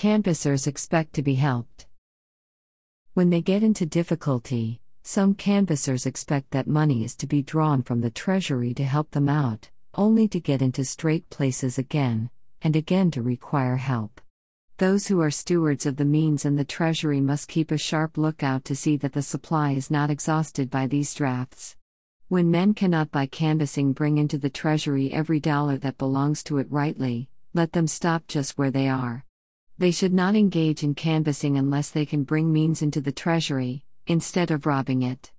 Canvassers expect to be helped. When they get into difficulty, some canvassers expect that money is to be drawn from the treasury to help them out, only to get into straight places again, and again to require help. Those who are stewards of the means in the treasury must keep a sharp lookout to see that the supply is not exhausted by these drafts. When men cannot by canvassing bring into the treasury every dollar that belongs to it rightly, let them stop just where they are. They should not engage in canvassing unless they can bring means into the treasury, instead of robbing it.